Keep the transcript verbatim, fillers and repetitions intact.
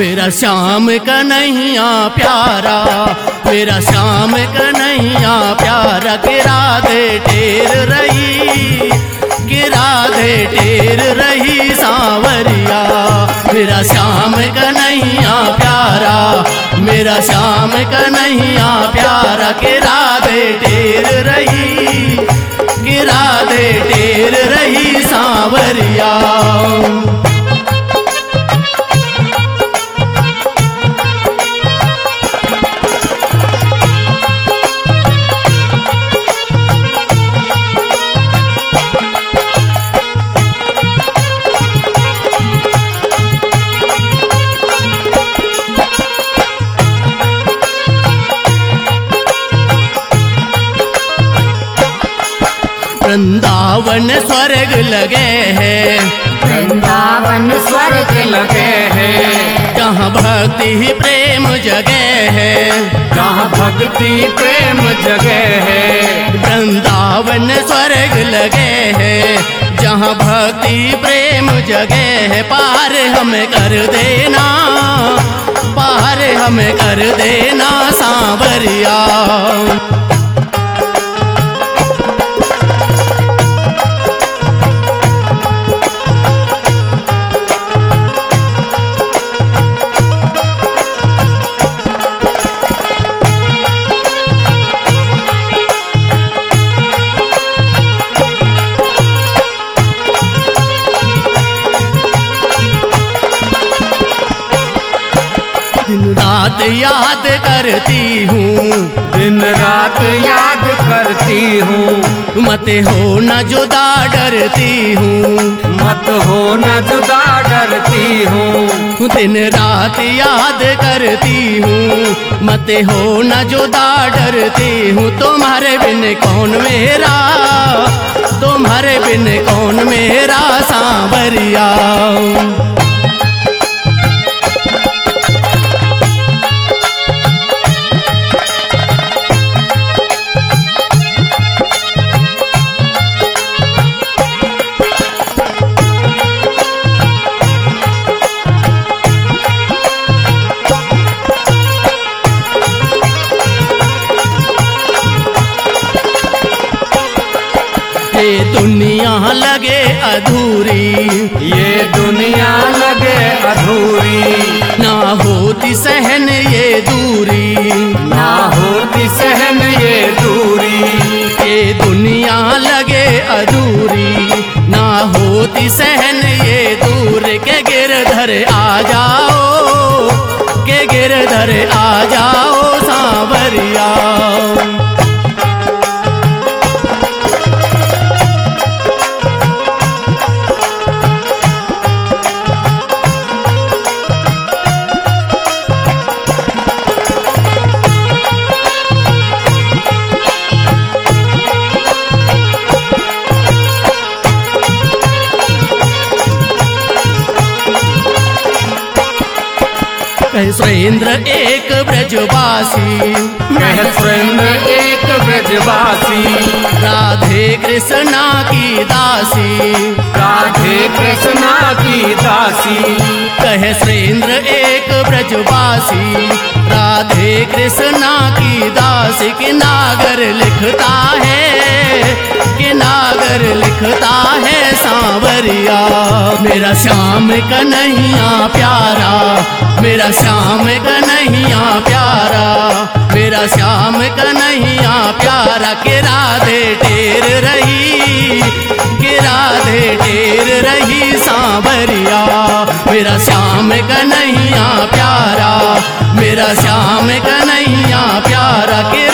मेरा श्याम कन्हैया प्यारा, मेरा श्याम कन्हैया प्यारा। कि राधे टेर रही, कि राधे टेर रही सांवरिया। मेरा श्याम कन्हैया प्यारा, मेरा श्याम कन्हैया प्यारा। कि राधे टेर रही, कि राधे टेर रही सांवरिया। वृंदावन स्वर्ग लगे हैं, वृंदावन स्वर्ग लगे हैं। जहाँ भक्ति ही प्रेम जगे है, जहाँ भक्ति प्रेम जगे है। वृंदावन स्वर्ग लगे हैं, जहाँ भक्ति प्रेम जगे है। पार हमें कर देना, पार हमें कर देना सांवरिया। दिन रात याद करती हूँ, दिन रात याद करती हूँ। मत हो न जुदा डरती हूँ, मत हो न जुदा डरती हूँ। दिन रात याद करती हूँ, मत हो न जुदा डरती हूँ। तुम्हारे बिन कौन मेरा, तुम्हारे बिन कौन मेरा सांवरिया। ये दुनिया लगे अधूरी, ये दुनिया लगे अधूरी। ना होती सहन ये दूरी, ना होती सहन ये दूरी। ये दुनिया लगे अधूरी, ना होती सहन ये दूर। के गिरधर आ जाओ, के गिरधर आ जाओ सांवरिया। कह सुरेंद्र एक ब्रजवासी, कह सुरेंद्र एक ब्रजवासी। राधे कृष्णा की दासी, राधे कृष्णा की दासी। कह सुरेंद्र एक ब्रजवासी, राधे कृष्णा की दासी। कि नागर लिखता है, कि नागर लिखता है सांवरिया। मेरा श्याम कन्हैया प्यारा, मेरा श्याम कन्हैया प्यारा, मेरा श्याम कन्हैया प्यारा। कि राधे टेर रही, कि राधे टेर रही सांवरिया। मेरा श्याम कन्हैया प्यारा, मेरा श्याम कन्हैया प्यारा। कि